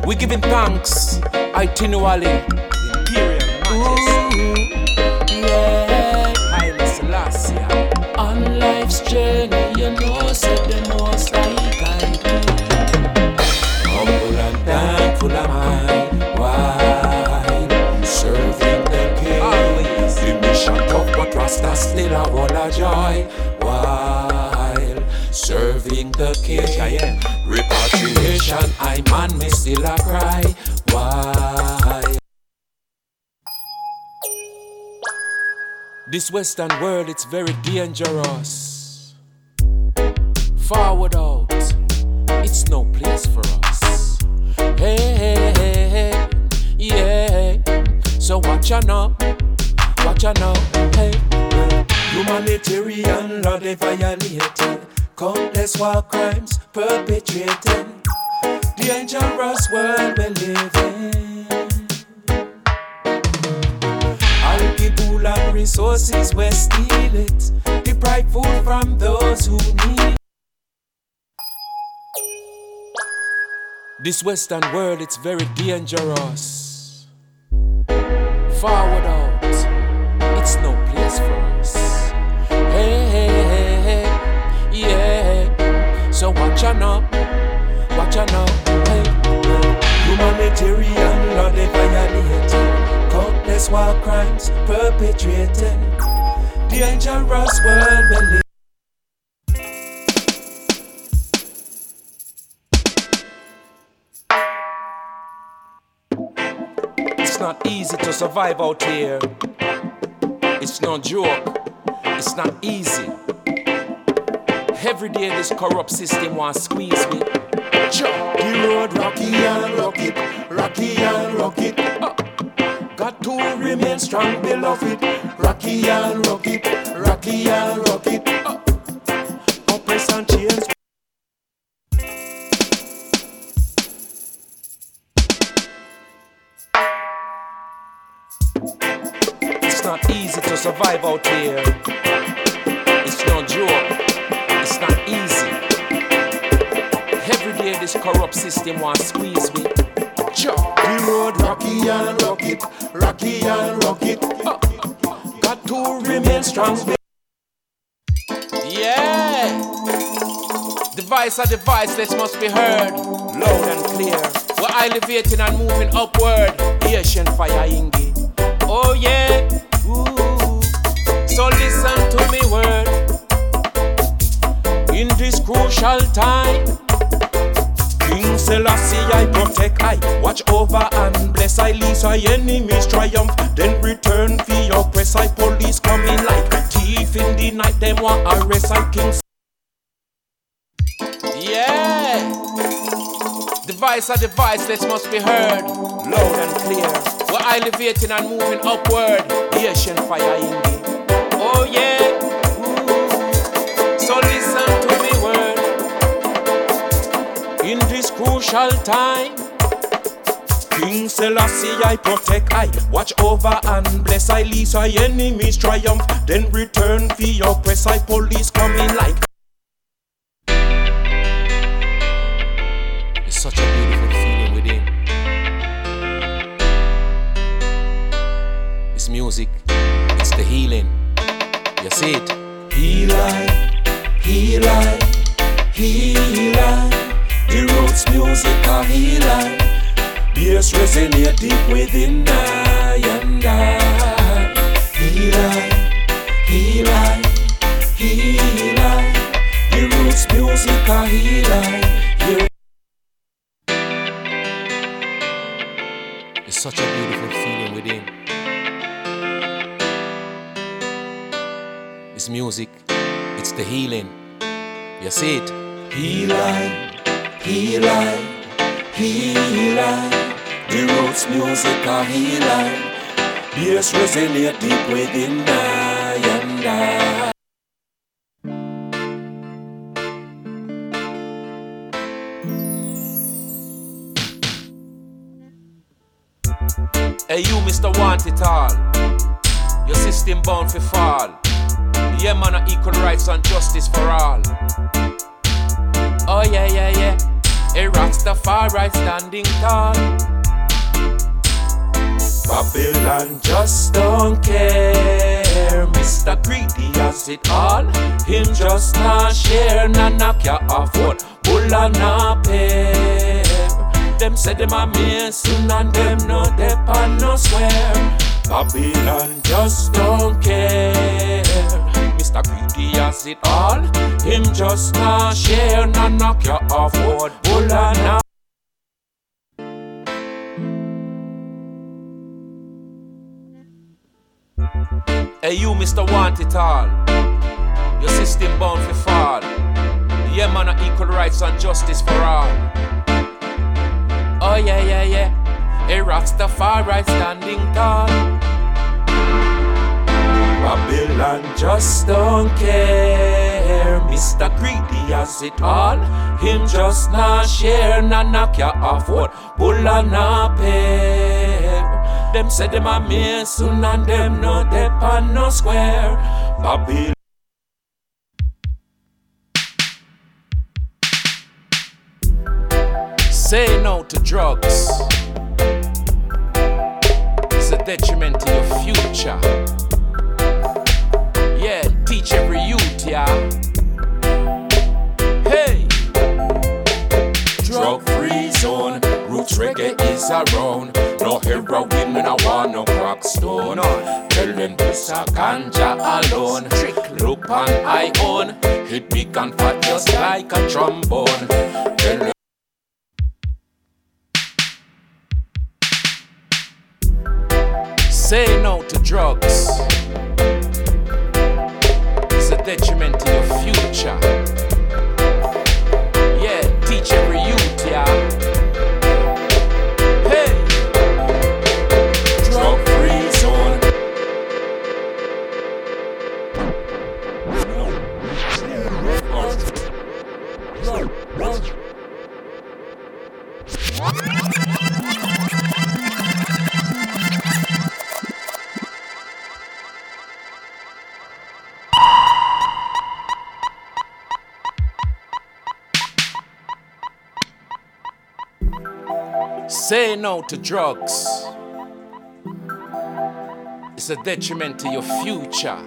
We giving thanks, itinerally, Imperial Majesty. Yeah, Haile Selassie. On life's journey, you know, said the most I guide me. Humble and thankful am I, while serving the King. Always. The mission tough, but Rasta still a whole of joy, while serving the King. Repatriation, I man, me still a cry, why? This Western world, it's very dangerous. Forward out, it's no place for us. Hey, hey, hey, hey, yeah. So watch out now, hey. Humanitarian law they violated, countless war crimes perpetrated. Dangerous world we live in. All people and resources we steal it, deprive food from those who need. This Western world, it's very dangerous. Forward out, it's no place for us. Hey, hey, hey, hey, yeah. So watch out now, hey. Humanitarian law they violated, countless war crimes perpetrated. Dangerous world we live. It's not easy to survive out here. It's no joke. It's not easy. Every day this corrupt system wants squeeze me. The road rocky and rock it, rocky and rock it. Got to remain strong, beloved. Rocky and rock it, rocky and rock it. Oppress and chains. It's not easy to survive out here. It's no joke. It's not easy. Every day this corrupt system wants squeeze me. The road rocky and rock it, rocky and rock it. Got to remain strong. Yeah. The voice of the voiceless must be heard, loud and clear. We're elevating and moving upward. Asian fire ingi. Oh yeah. Ooh. So listen to me word. In this crucial time, King Selassie I protect, I watch over and bless, I lease our enemies triumph, then return for your press. I police coming like a thief in the night, them want arrest. I King. Yeah. The voice of the voiceless must be heard, loud and clear. We're elevating and moving upward. Asian fire indeed. Oh yeah. Ooh. So listen to me word. In this crucial time, King Selassie I protect, I watch over and bless. I lease our enemies triumph, then return for your press. I police coming like. It's such a beautiful feeling within. It's music, it's the healing. You see it? Heal I. The roots music are heal I. Bass resonate deep within I and I. Heal I. The roots music are heal I. It's such a beautiful feeling within. It's music, it's the healing. You see it? Heal I. The roots music are heal I. Bass resonate deep within I and I. Hey you Mr. Want It All, your system bound for fall. Yeah man, equal rights and justice for all. Oh yeah. A Rastafari standing tall. Babylon just don't care. Mr. Greedy has it all. Him just not share. Nah knock ya off what bull and a pair. Them say them a mason and them no dep and no swear. Babylon just don't care. Mr. Greedy has it all. Him just not share. Nah knock ya off what bull and a. Hey you, Mr. Want It All. Your system bound for fall. Yeah man, equal rights and justice for all. Oh yeah, yeah, yeah. A Rastafari standing tall. Babylon just don't care. Mr. Greedy has it all. Him just not share. Nah knock ya off what bull and a pair. Them say them a mason and them no dep and no square. Babylon. Say no to drugs. It's a detriment to your future. Yeah, teach every youth, yeah. Hey, drug-free zone. Roots reggae is around. No heroin, me no want no crack stone. Tell them this a ganja alone. Look on I own. Hit big and fat just like a trombone. Tell them say no to drugs. It's a detriment to your future. Yeah, teach every youth, yeah. Hey, drug-free zone. Say no to drugs. It's a detriment to your future.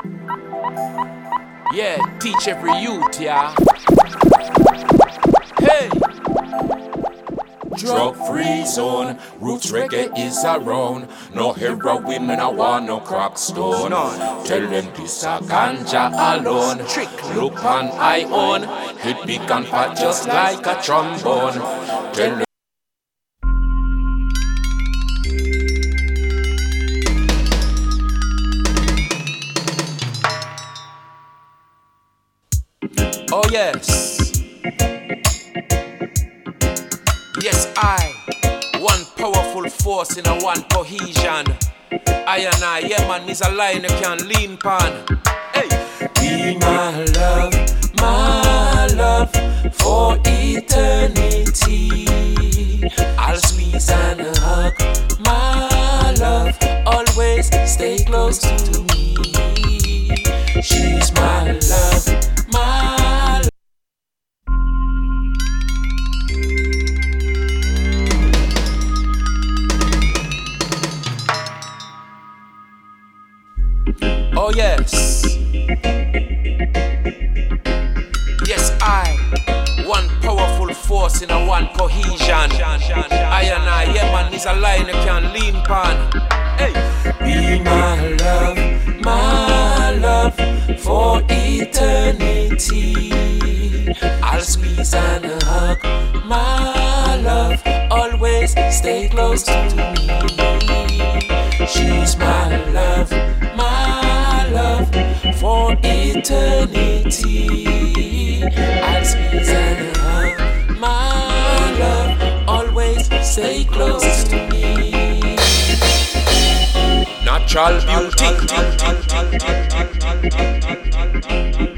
Yeah, teach every youth, yeah. Hey, drug-free zone. Roots reggae is around. No heroin, me no want no crack stone. Tell them this a ganja alone. Look on I own. Hit big and fat just like a trombone. Tell them oh yes, yes I, one powerful force in a one cohesion. I and I, yeah man, is a line you can lean pan. Hey, be my love for eternity. I'll squeeze and hug my love, always stay close to me. She's my love, my love. Oh yes, yes I, one powerful force in a one cohesion. I and I, yeah man, is a line you can lean pan. Hey, be my love for eternity. I'll squeeze and hug my love, always stay close to me. She's my love for eternity. I'll squeeze and hug my love, always stay close to me. Natural beauty.